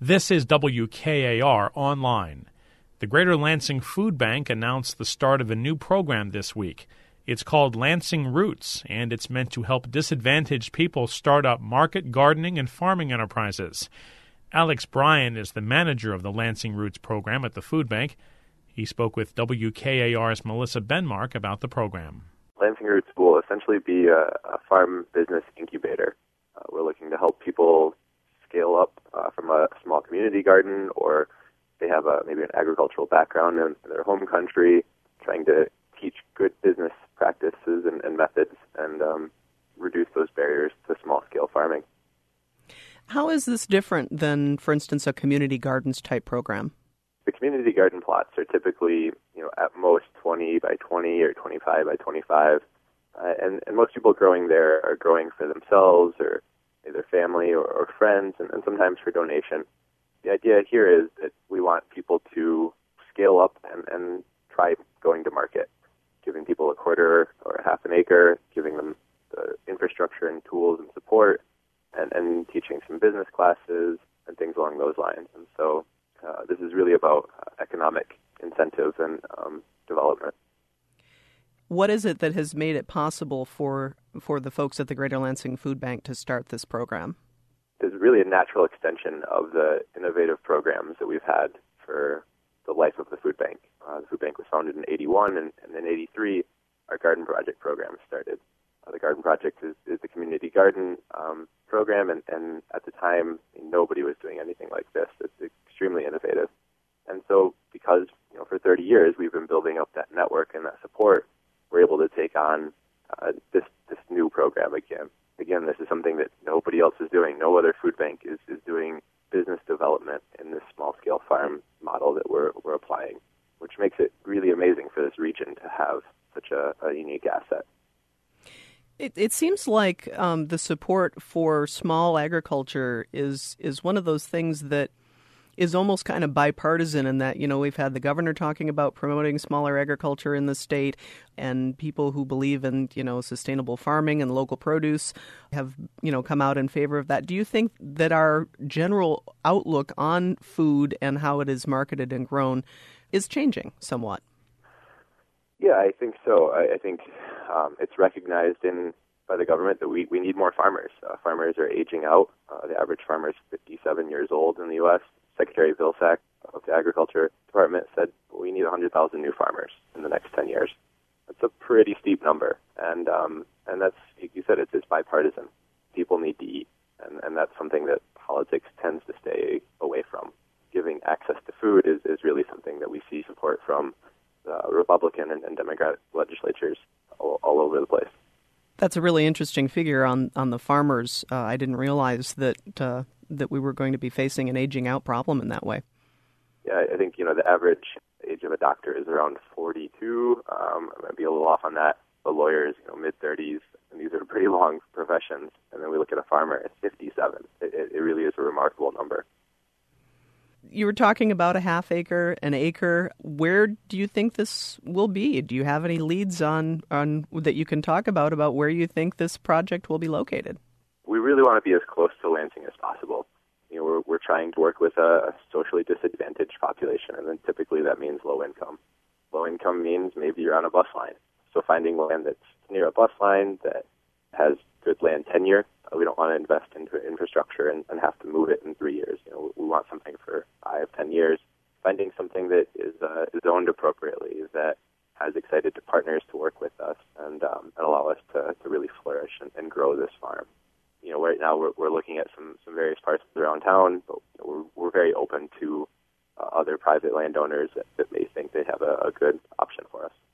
This is WKAR Online. The Greater Lansing Food Bank announced the start of a new program this week. It's called Lansing Roots, and it's meant to help disadvantaged people start up market gardening and farming enterprises. Alex Bryan is the manager of the Lansing Roots program at the food bank. He spoke with WKAR's Melissa Benmark about the program. Lansing Roots will essentially be a farm business incubator. We're looking to help people scale up from a small community garden, or they have maybe an agricultural background in their home country, trying to teach good business practices and methods and reduce those barriers to small-scale farming. How is this different than, for instance, a community gardens type program? The community garden plots are typically, at most 20 by 20 or 25 by 25, and most people growing there are growing for themselves or their family or friends, and sometimes for donation. The idea here is that we want people to scale up and try going to market, giving people a quarter or a half an acre, giving them the infrastructure and tools and support, and teaching some business classes and things along those lines. And so this is really about economic incentive and development. What is it that has made it possible for the folks at the Greater Lansing Food Bank to start this program? It's really a natural extension of the innovative programs that we've had for the life of the food bank. The food bank was founded in 81, and in 83, our Garden Project program started. The Garden Project is the community garden program, and at the time, nobody was doing anything like this. It's extremely innovative. And so because, for 30 years, we've been building up that network and that support, we're able to take on this new program again. Again, this is something that nobody else is doing. No other food bank is doing business development in this small-scale farm model that we're applying, which makes it really amazing for this region to have such a unique asset. It seems like the support for small agriculture is one of those things that is almost kind of bipartisan in that, we've had the governor talking about promoting smaller agriculture in the state, and people who believe in, sustainable farming and local produce have, come out in favor of that. Do you think that our general outlook on food and how it is marketed and grown is changing somewhat? Yeah, I think so. I think it's recognized by the government that we need more farmers. Farmers are aging out. The average farmer is 57 years old in the U.S. Secretary Vilsack of the Agriculture Department said we need 100,000 new farmers in the next 10 years. That's a pretty steep number, and that's, you said, it's bipartisan. People need to eat, and that's something that politics tends to stay away from. Giving access to food is really something that we see support from Republican and Democratic legislatures all over the place. That's a really interesting figure on the farmers. I didn't realize that we were going to be facing an aging out problem in that way. Yeah, I think, the average age of a doctor is around 42. I might be a little off on that. The lawyers, mid-30s, and these are pretty long professions. And then we look at a farmer at 57. It really is a remarkable number. You were talking about a half acre, an acre. Where do you think this will be? Do you have any leads on that you can talk about where you think this project will be located? We really want to be as close to Lansing as possible. We're trying to work with a socially disadvantaged population, and then typically that means low income. Low income means maybe you're on a bus line. So finding land that's near a bus line that has good land tenure. We don't want to invest into infrastructure and have to move it in 3 years. We want something for 5, 10 years. Finding something that is owned appropriately, that has excited partners to work with us and allow us to really flourish and grow this farm. Right now we're looking at some various parts around town, but we're very open to other private landowners that may think they have a good option for us.